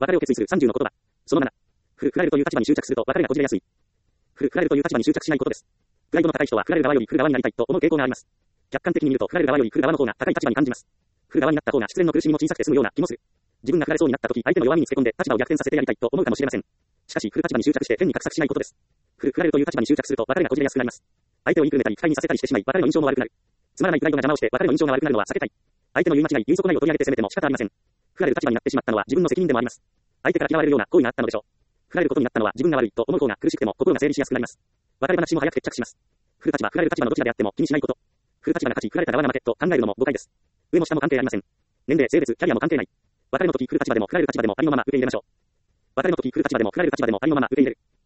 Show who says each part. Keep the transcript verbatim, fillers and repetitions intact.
Speaker 1: 別れを決意するさんじゅうの言葉。そのなな。振る、振られるという立場に執着すると別れがこじれやすい。振る、振られるという立場に執着しないことです。プライドの高い人は振られる側より振る側になりたいと思う傾向があります。客観的に見ると振られる側より振る側の方が高い立場に感じます。振る側になった方が失恋の苦しみも小さくて済むような気もする。自分が振られそうになった時、相手の弱みにつけ込んで立場を逆転させてやりたいと思うかもしれません。しかし、振る立場に執着して変に画策しないことです。振る、振られるという立場に執着すると別れがこじれやすくなります。相手を言いくるめたり不快にさせたりしてしまい、別れの印象も悪くなる。つまらないプライドが邪魔をして別れの印象が悪くなるのは避けたい。相手の言い間違い、言い損ないを取り上げて責めても仕方ありません。振られる立場になってしまったのは自分の責任でもあります。相手から嫌われるような行為があったのでしょう。振られることになったのは自分が悪いと思う方が苦しくても心が整理しやすくなります。別れ話も早く決着します。振る立場、振られる立場のどちらであっても気にしないこと。振る立場が勝ち、振られた側が負けと考えるのも誤解です。上も下も関係ありません。年齢、性別、キャリアも関係ない。別れの時、振る立場でも振られる立場でもありのまま受け入れましょう。別れの時、振る立場でも振られる立場でもありのまま受け入れる。